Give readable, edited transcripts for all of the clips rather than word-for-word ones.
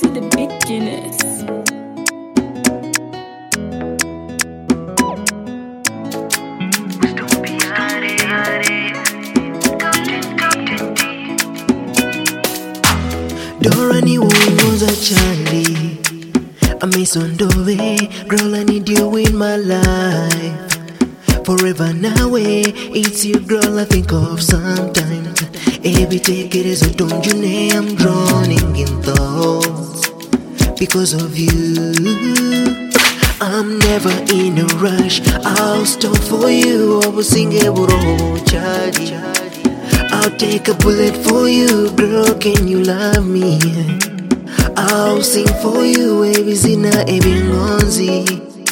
to the beginners. Dora ni was a Charlie. I miss on Dove. Girl, I need you in my life. Forever now, it's you, girl, I think of sometimes. Every take it as a don't you name, I'm drowning in thoughts. Because of you, I'm never in a rush. I'll stop for you. I will sing a oh, Charlie. I'll take a bullet for you, girl, can you love me? I'll sing for you, Ebizina, Ebingonzi,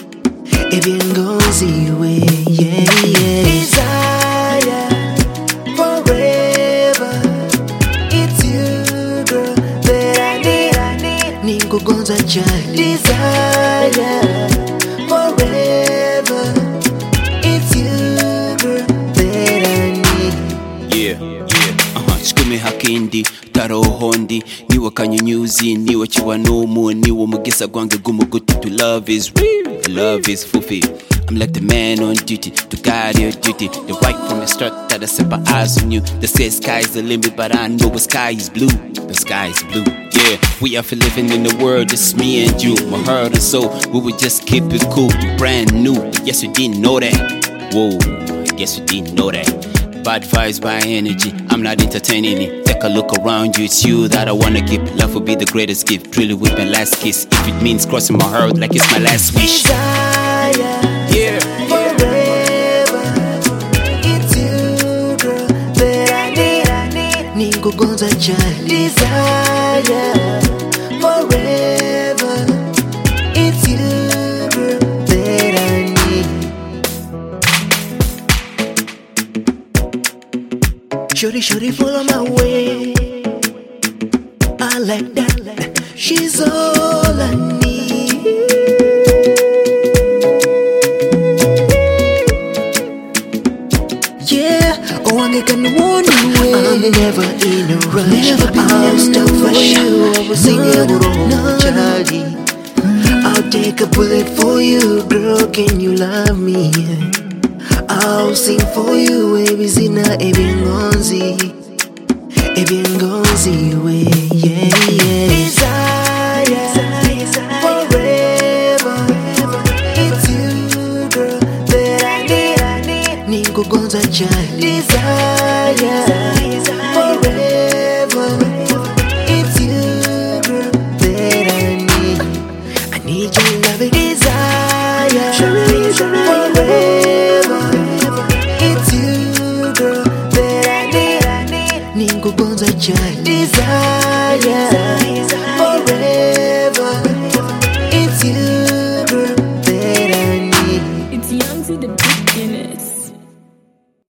yeah, yeah. Desire, forever, it's you, girl, that I need. Ningo Gonza child. Desire, forever, it's you, girl, that I need. Yeah. Shikume hakindi taro hondi niwe kanyunyuzi niwe chiwanomu niwe mugisa gwange gumuguti. To love is real, love is fulfilled. I'm like the man on duty to guide your duty. The right from the start that I set my eyes on you. They say sky's the limit, but I know the sky is blue. The sky is blue. Yeah, we are for living in the world, just me and you. My heart and soul, we would just keep it cool. Brand new, but yes you didn't know that. Whoa, I guess you didn't know that. Bad vibes, bad energy, I'm not entertaining it. Take a look around you, it's you that I wanna give. Love will be the greatest gift, really with my last kiss. If it means crossing my heart like it's my last wish. Desire, Yeah, forever, it's you, girl, that I need. Ningo Gonza child. Desire, forever, it's you, girl, that I need. Shorty, follow my way. I like that. She's all I need. Yeah, oh, I'm gonna warn you. I'm never in a rush. I'll stop for you. I will sing a Charlie. I'll take a bullet for you, girl. Can you love me? I'll sing for you, Ebizina, Ebingonzi, yeah, yeah. Desire, forever, it's you, girl, that I need. Ningo Gonza child. Desire, forever, it's you, girl, that I need. I need your love, desire, forever. It's you, girl, that I need. Ningo Gonza child. Desire.